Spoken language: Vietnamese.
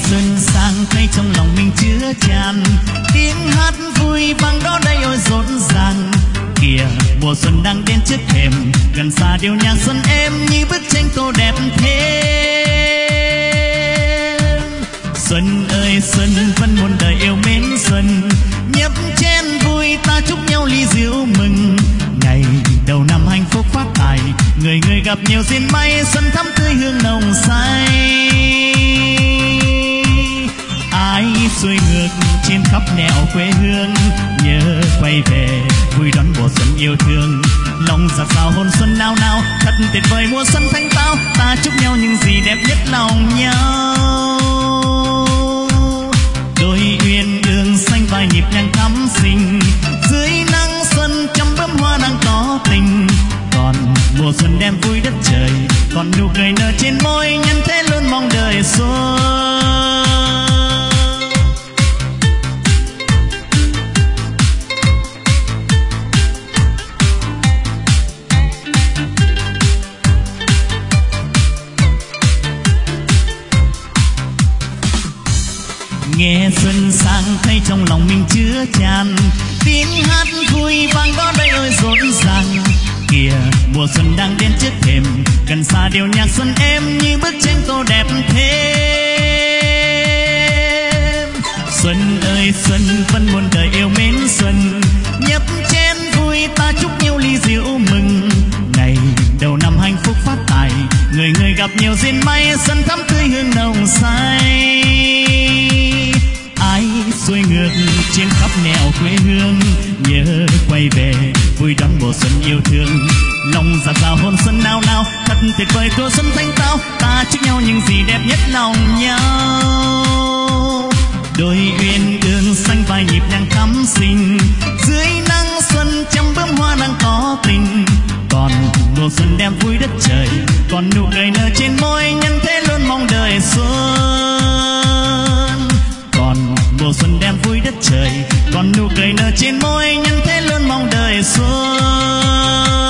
xuân sang thấy trong lòng mình chứa chan tiếng hát vui vang đó đây ôi rộn ràng. Kìa mùa xuân đang đến trước thềm, gần xa điệu nhạc xuân êm như bức tranh tô đẹp thêm. Xuân ơi xuân vẫn muôn đời yêu mến xuân, nhấp chén vui ta chúc nhau ly rượu mừng. Ngày đầu năm hạnh phúc phát tài, người người gặp nhiều duyên may, xuân thắm tươi hương nồng say. Ai xuôi ngược trên khắp nẻo quê hương, nhớ quay về vui đón mùa xuân yêu thương. Lòng giạt rào hồn xuân nao nao, thật tuyệt vời mùa xuân thanh tao, ta chúc nhau những gì đẹp nhất lòng nhau. Đôi uyên ương xanh vài nhịp nhàng thắm xinh, dưới nắng xuân trăm bướm hoa đang tỏ tình. Còn mùa xuân đem vui đất trời, còn nụ cười nở trên môi, nhân thế luôn mong đời xuân. Nghe xuân sang thấy trong lòng mình chứa chan tiếng hát vui vang đó đây ôi rộn ràng. Kìa mùa xuân đang đến trước thềm, gần xa điệu nhạc xuân êm như bức tranh tô đẹp thêm. Xuân ơi xuân vẫn muôn đời yêu mến xuân, nhấp chén vui ta chúc nhau ly rượu mừng. Ngày đầu năm hạnh phúc phát tài, người người gặp nhiều duyên may, xuân thắm tươi hương nồng say. Ai xuôi ngược trên khắp nẻo quê hương, nhớ quay về vui đón mùa xuân yêu thương. Lòng dạt dào hồn xuân nao nao, thật tuyệt vời mùa xuân thanh tao, ta chúc nhau những gì đẹp nhất lòng nhau. Đôi uyên ương xanh vài nhịp nhàng thắm xinh, dưới nắng xuân trăm bướm hoa đang tỏ tình. Còn mùa xuân đem vui đất trời, còn nụ cười nở trên môi, nhân thế luôn mong đời xuân. Còn mùa xuân đem vui đất trời, còn nụ cười nở trên môi, nhân thế luôn mong đời xuân.